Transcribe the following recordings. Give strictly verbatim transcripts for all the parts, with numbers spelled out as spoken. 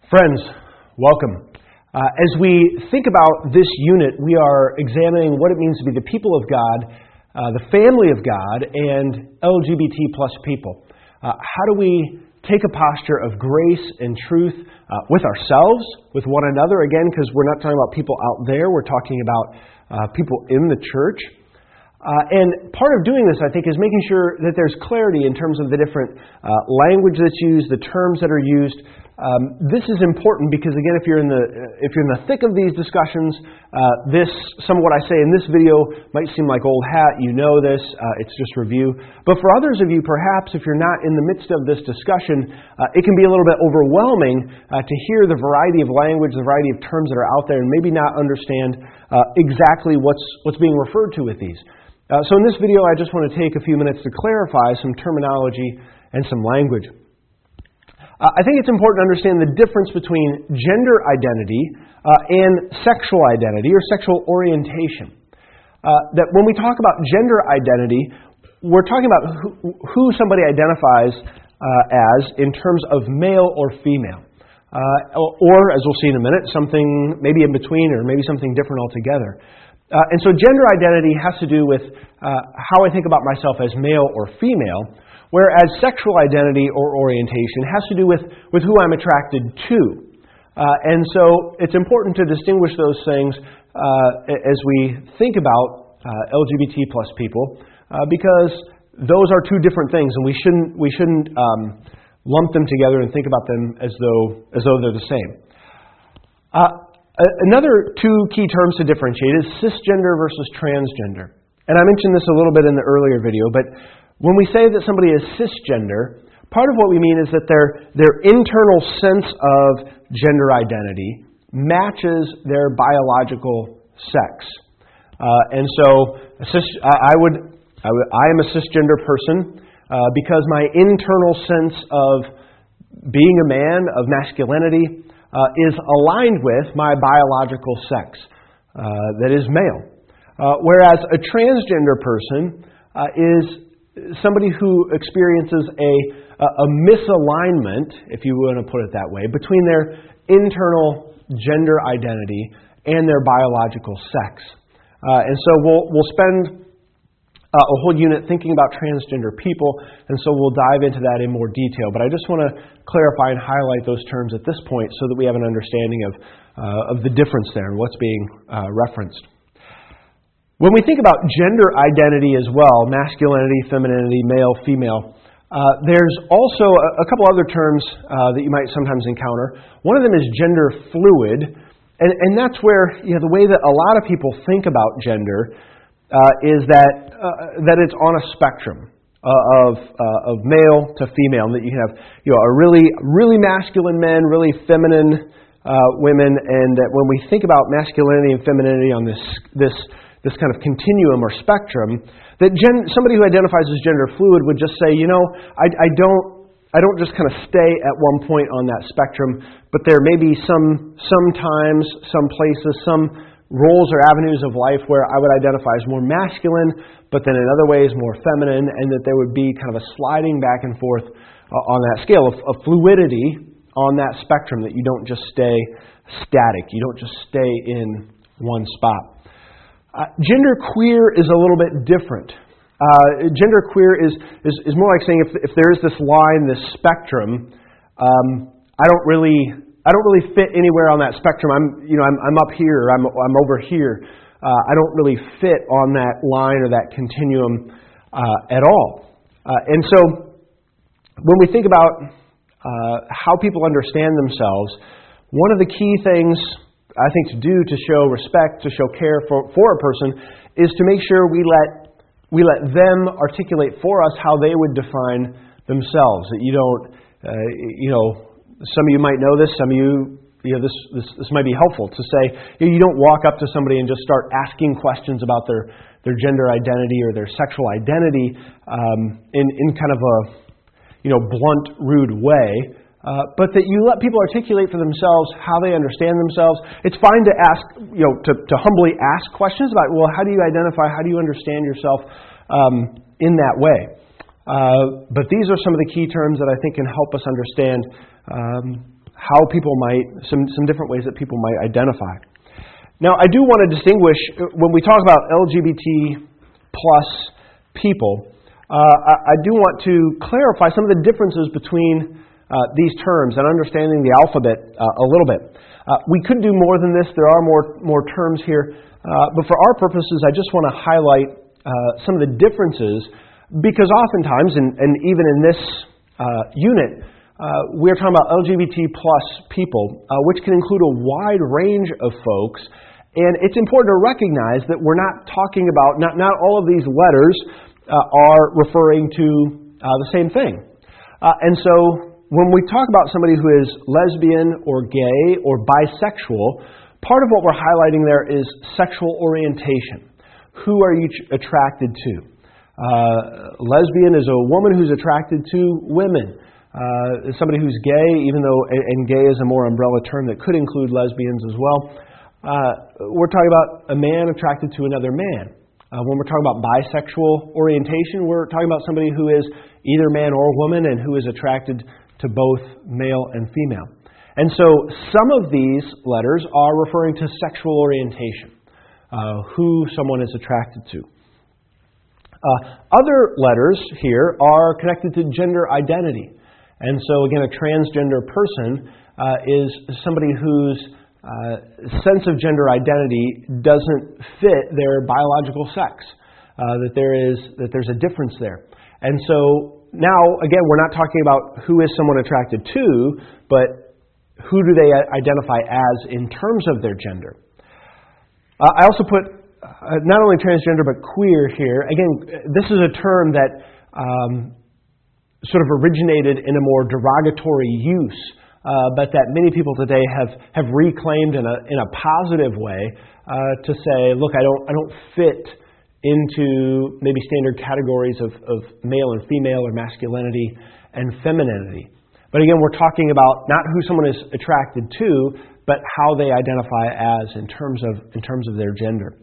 Friends, welcome. Uh, as we think about this unit, we are examining what it means to be the people of God, uh, the family of God, and L G B T plus people. Uh, how do we take a posture of grace and truth uh, with ourselves, with one another, again, because we're not talking about people out there, we're talking about uh, people in the church. Uh, and part of doing this, I think, is making sure that there's clarity in terms of the different uh, language that's used, the terms that are used. Um, this is important because, again, if you're in the if you're in the thick of these discussions, uh, this some of what I say in this video might seem like old hat. You know this; uh, it's just review. But for others of you, perhaps if you're not in the midst of this discussion, uh, it can be a little bit overwhelming uh, to hear the variety of language, the variety of terms that are out there, and maybe not understand uh, exactly what's what's being referred to with these. Uh, so in this video, I just want to take a few minutes to clarify some terminology and some language. Uh, I think it's important to understand the difference between gender identity uh, and sexual identity or sexual orientation. Uh, that when we talk about gender identity, we're talking about who, who somebody identifies uh, as in terms of male or female. Uh, or, as we'll see in a minute, something maybe in between or maybe something different altogether. Uh, and so gender identity has to do with uh, how I think about myself as male or female, whereas sexual identity or orientation has to do with, with who I'm attracted to. Uh, and so it's important to distinguish those things uh, as we think about uh, L G B T plus people, uh, because those are two different things, and we shouldn't we shouldn't um, lump them together and think about them as though as though they're the same. Uh, Another two key terms to differentiate is cisgender versus transgender. And I mentioned this a little bit in the earlier video, but when we say that somebody is cisgender, part of what we mean is that their, their internal sense of gender identity matches their biological sex. Uh, and so cis, I, would, I would I am a cisgender person uh, because my internal sense of being a man, of masculinity, Uh, is aligned with my biological sex, uh, that is male. Uh, whereas a transgender person uh, is somebody who experiences a, a misalignment, if you want to put it that way, between their internal gender identity and their biological sex. Uh, and so we'll, we'll spend Uh, a whole unit thinking about transgender people, and so we'll dive into that in more detail. But I just want to clarify and highlight those terms at this point so that we have an understanding of, uh, of the difference there and what's being uh, referenced. When we think about gender identity as well, masculinity, femininity, male, female, uh, there's also a, a couple other terms uh, that you might sometimes encounter. One of them is gender fluid, and, and that's where you know, the way that a lot of people think about gender Uh, is that uh, that it's on a spectrum uh, of uh, of male to female, and that you have you know a really really masculine men, really feminine uh, women, and that when we think about masculinity and femininity on this this this kind of continuum or spectrum, that gen, somebody who identifies as gender fluid would just say, you know, I, I don't I don't just kind of stay at one point on that spectrum, but there may be some sometimes, some places, some roles or avenues of life where I would identify as more masculine, but then in other ways more feminine, and that there would be kind of a sliding back and forth uh, on that scale of, of fluidity on that spectrum, that you don't just stay static, you don't just stay in one spot. Uh, gender queer is a little bit different. Uh, gender queer is, is, is more like saying if, if there is this line, this spectrum, um, I don't really... I don't really fit anywhere on that spectrum. I'm, you know, I'm, I'm up here. I'm, I'm over here. Uh, I don't really fit on that line or that continuum uh, at all. Uh, and so, when we think about uh, how people understand themselves, one of the key things I think to do to show respect, to show care for, for a person, is to make sure we let we let them articulate for us how they would define themselves. That you don't, uh, you know. Some of you might know this. Some of you, you know, this this, this might be helpful to say. You know, you don't walk up to somebody and just start asking questions about their, their gender identity or their sexual identity um, in in kind of a you know blunt, rude way. Uh, but that you let people articulate for themselves how they understand themselves. It's fine to ask, you know, to, to humbly ask questions about, well, how do you identify? How do you understand yourself um, in that way? Uh, but these are some of the key terms that I think can help us understand um, how people might, some, some different ways that people might identify. Now, I do want to distinguish, when we talk about L G B T plus people, uh, I, I do want to clarify some of the differences between uh, these terms and understanding the alphabet uh, a little bit. Uh, we could do more than this. There are more, more terms here. Uh, but for our purposes, I just want to highlight uh, some of the differences, because oftentimes, and, and even in this uh, unit, uh, we're talking about L G B T plus people, uh, which can include a wide range of folks. And it's important to recognize that we're not talking about, not, not all of these letters uh, are referring to uh, the same thing. Uh, and so when we talk about somebody who is lesbian or gay or bisexual, part of what we're highlighting there is sexual orientation. Who are you attracted to? Uh, lesbian is a woman who's attracted to women. Uh, somebody who's gay, even though, and gay is a more umbrella term that could include lesbians as well. Uh, we're talking about a man attracted to another man. Uh, when we're talking about bisexual orientation, we're talking about somebody who is either man or woman and who is attracted to both male and female. And so some of these letters are referring to sexual orientation, uh, who someone is attracted to. Uh, other letters here are connected to gender identity. And so again, a transgender person uh, is somebody whose uh, sense of gender identity doesn't fit their biological sex, uh, that there is that there's a difference there. And so now, again, we're not talking about who is someone attracted to, but who do they identify as in terms of their gender? Uh, I also put uh, not only transgender but queer here. Again, this is a term that um, sort of originated in a more derogatory use, uh, but that many people today have, have reclaimed in a in a positive way uh, to say, look, I don't I don't fit into maybe standard categories of, of male and female or masculinity and femininity. But again, we're talking about not who someone is attracted to, but how they identify as in terms of in terms of their gender.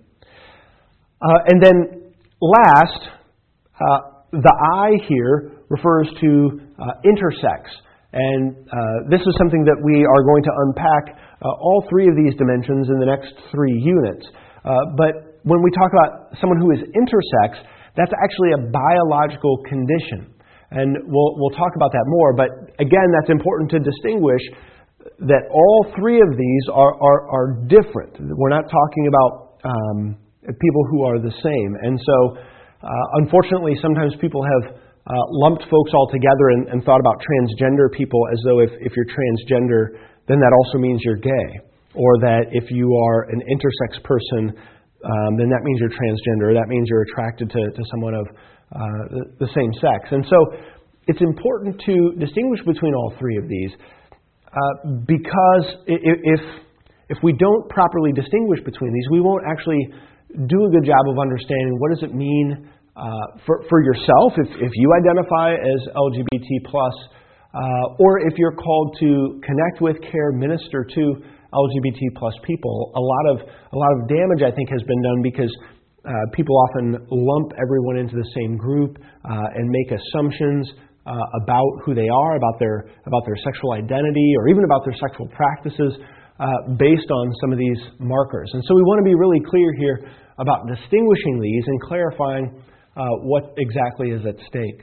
Uh, and then last, uh, the I here refers to uh, intersex. And uh, this is something that we are going to unpack uh, all three of these dimensions in the next three units. Uh, but when we talk about someone who is intersex, that's actually a biological condition. And we'll we'll talk about that more. But again, that's important to distinguish that all three of these are, are, are different. We're not talking about um, people who are the same. And so, uh, unfortunately, sometimes people have uh, lumped folks all together and, and thought about transgender people as though if, if you're transgender, then that also means you're gay. Or that if you are an intersex person, um, then that means you're transgender. Or that means you're attracted to, to someone of uh, the, the same sex. And so, it's important to distinguish between all three of these. Uh, because if if we don't properly distinguish between these, we won't actually do a good job of understanding what does it mean uh, for for yourself if, if you identify as L G B T plus, uh, or if you're called to connect with, care, minister to L G B T plus people. A lot of a lot of damage, I think, has been done because uh, people often lump everyone into the same group uh, and make assumptions Uh, about who they are, about their about their sexual identity, or even about their sexual practices uh, based on some of these markers. And so we want to be really clear here about distinguishing these and clarifying uh, what exactly is at stake.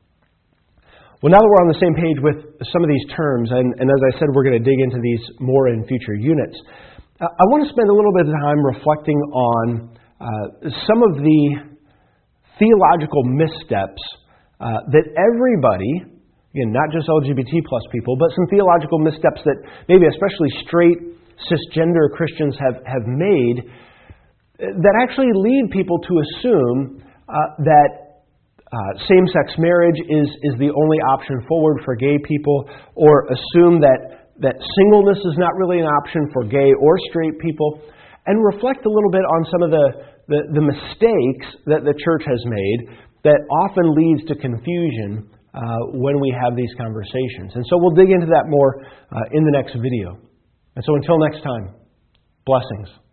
Well, now that we're on the same page with some of these terms, and, and as I said, we're going to dig into these more in future units, uh, I want to spend a little bit of time reflecting on uh, some of the theological missteps Uh, that everybody, again, not just L G B T plus people, but some theological missteps that maybe especially straight cisgender Christians have, have made that actually lead people to assume uh, that uh, same-sex marriage is, is the only option forward for gay people, or assume that, that singleness is not really an option for gay or straight people, and reflect a little bit on some of the, the, the mistakes that the church has made that often leads to confusion uh, when we have these conversations. And so we'll dig into that more uh, in the next video. And so until next time, blessings.